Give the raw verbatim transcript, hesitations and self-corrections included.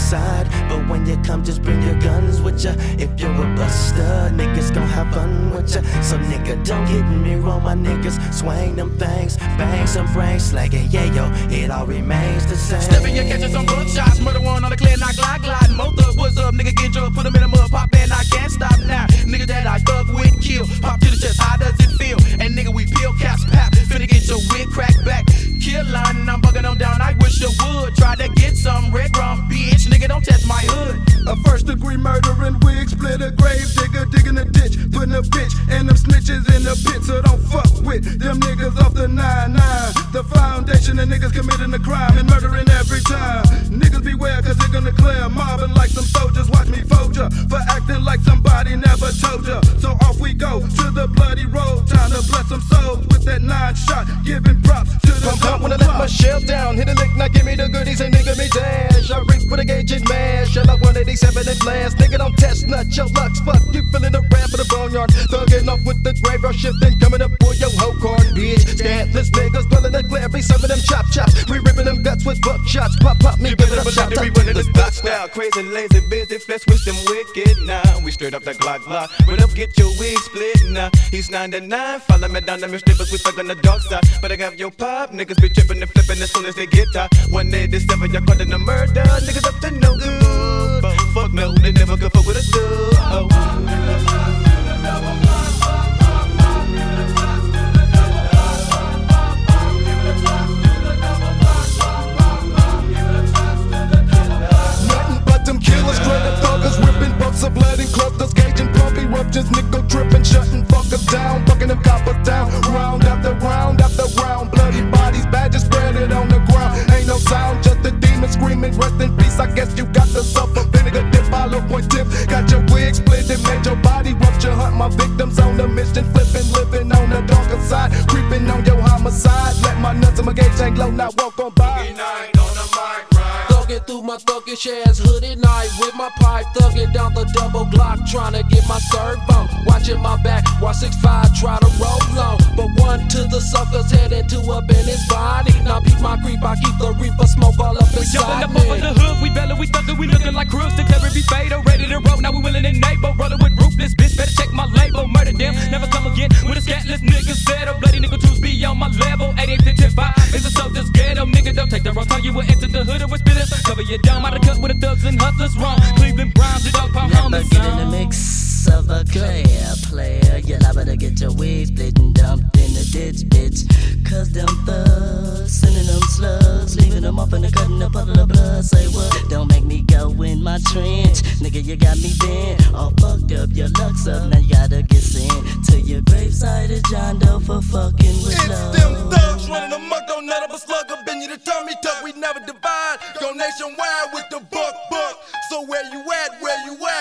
side. But when you come, just bring your guns with ya. If you're a buster, niggas gon' have fun with ya. So nigga, don't get me wrong, my niggas swing them things, bang some brains, slagging, yeah yo, it all remains the same. Stepping, you catching some buckshots, murder one on the clear, not glide, glide. Most up, what's up, nigga, get drunk, put them in the mud, pop, and I can't stop now. Nigga that I thug with, kill, pop to the chest, how does it feel? And nigga, we peel caps, pap, finna get your wig cracked back. Kill line, I'm bugging them down, I wish you would. Try to get some red rum, bitch, nigga, don't test my hood. A first degree murdering wig, split a grave digger, digging a ditch, putting a bitch and them snitches in the pit. So don't fuck with them niggas off the nine nine. The foundation of niggas committing a crime and murdering every time. Niggas beware, cause they're gonna clear, mobbing like some soldiers. Watch me fold ya for acting like somebody never told ya. So off we go to the bloody road, time to bless some souls with that nine shot, giving props to the Pump up when I let my shells down, hit a lick, now give me the goodies and nigga me dash. I reach for the gauge and mash, shell up one eighty-seven and blast. Nigga don't test nut, your luck's fuck. You feeling the rap of the boneyard, thugging off with the graveyard shifting, coming up for your whole card, bitch. Scandalous niggas dwelling the glare, be serving them chop chops. We ripping them guts with buckshots, pop pop me, give it a shot. We running this block style, crazy, lazy, busy, flesh with them wicked now. We straight up the Glock block, run up, get your wig split now. He's nine to nine, follow me down the strippers, we stuck on the dark side. But I got your pop, niggas be tripping and flipping as soon as they get tired. one eighty-seven, y'all caught in the murder, niggas up to no good. Fuck no, they never could fuck with us, oh. Of blood and clusters, gauging pump eruptions, nickel tripping, shutting fuckers down, fucking them coppers down, round after round after round, bloody bodies, badges spreaded on the ground, ain't no sound, just a demon screaming, rest in peace, I guess you got to suffer, vinegar dip, hollow point tip, got your wig split, it made your body rupture, hunt my victims on the mission, flipping, living on the darker side, creeping on your homicide, let my nuts and my gauge hang low, now walk on by. Thugging through my thuggish ass hoodie night with my pipe, thugging down the double Glock, trying to get my servo. Watching my back while six five try to roll on. But one to the suckers heading to up in his body. Now beat my creep, I keep the reaper smoke all up inside me. We jumping up me. over the hood, we bellin', we thuggin', we looking like crews. Declare every fatal, ready to roll. Now we willin' and able, rollin' with ruthless bitch. Better check my label, murder them, never come again. With a scatless nigga settle, bloody nigga twos be on my level. eighty-eight to five is a soldier's ghetto, nigga. Don't take the wrong time, you will enter the hood with spitters. Cover your dome, out of cut with the thugs and hustlers wrong. Cleveland Browns, the dog pound on the Never get in the mix of a player, player. You're liable to get your wig split and dumped in the ditch, bitch. Cause them thugs sending them slugs, leaving them up in the cut in a puddle of blood. Say what? Don't make me go in my trench, nigga. You got me bent, all fucked up. Your luck's up, now you gotta get sent to your graveside of John Doe for fucking with It's love. them thugs running amok, don't let up a slug up in you to tummy tuck. We never divide, go nationwide with the buck buck. So where you at, where you at?